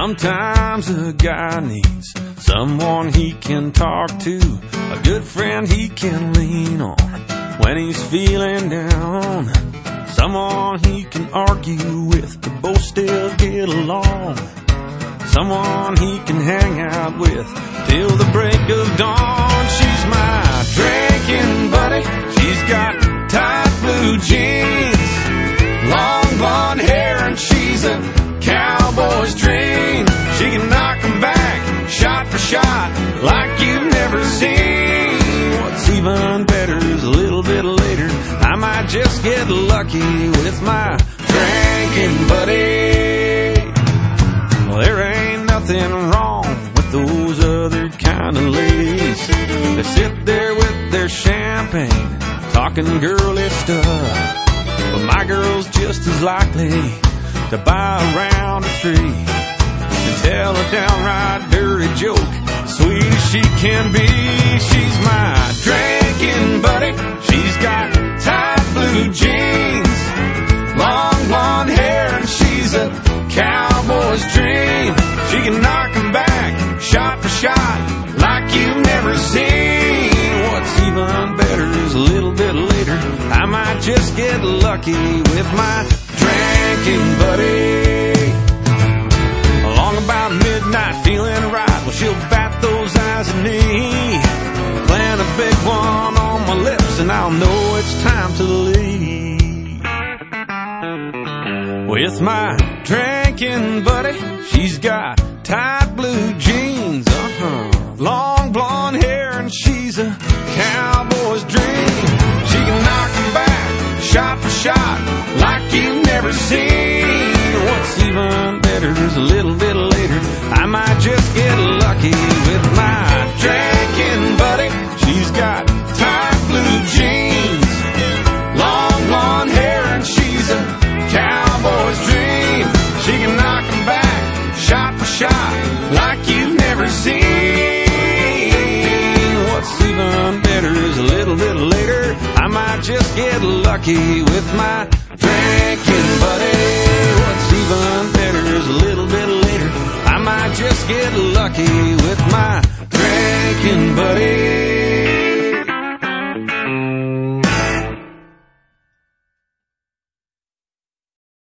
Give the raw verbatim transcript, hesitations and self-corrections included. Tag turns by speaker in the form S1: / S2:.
S1: Sometimes a guy needs someone he can talk to, a good friend he can lean on when he's feeling down, someone he can argue with to both still get along, someone he can hang out with till the break of dawn. She's my drinking buddy. She's got tight blue jeans, long blonde hair, and she's a cowboy's dream. She can knock 'em back, shot for shot, like you've never seen. What's even better is a little bit later, I might just get lucky with my drinking buddy. Well, there ain't nothing wrong with those other kind of ladies. They sit there with their champagne, talking girly stuff. But my girl's just as likely to buy a round of three and tell a downright dirty joke, sweet as she can be. She's my drinking buddy. She's got tight blue jeans, long blonde hair, and she's a cowboy's dream. She can knock 'em back, shot for shot, like you've never seen. What's even better is a little bit later, I might just get lucky with my drinking buddy. Along about midnight, feeling right, well, she'll bat those eyes at me, plant a big one on my lips, and I'll know it's time to leave. With my drinking buddy, she's got tight blue jeans, uh-huh, long blonde hair, and she's a cowboy's dream. She can knock 'em back, shot for shot, like you've never seen. What's even better is a little bit later, I might just get lucky with my drinking buddy. She's got tight blue jeans, long blonde hair, and she's a cowboy's dream. She can knock 'em back, shot for shot, like you've never seen. What's even better is a little bit later, I might just get lucky with my drinking buddy. What's even better is a little bit later, I might just get lucky with my drinking buddy.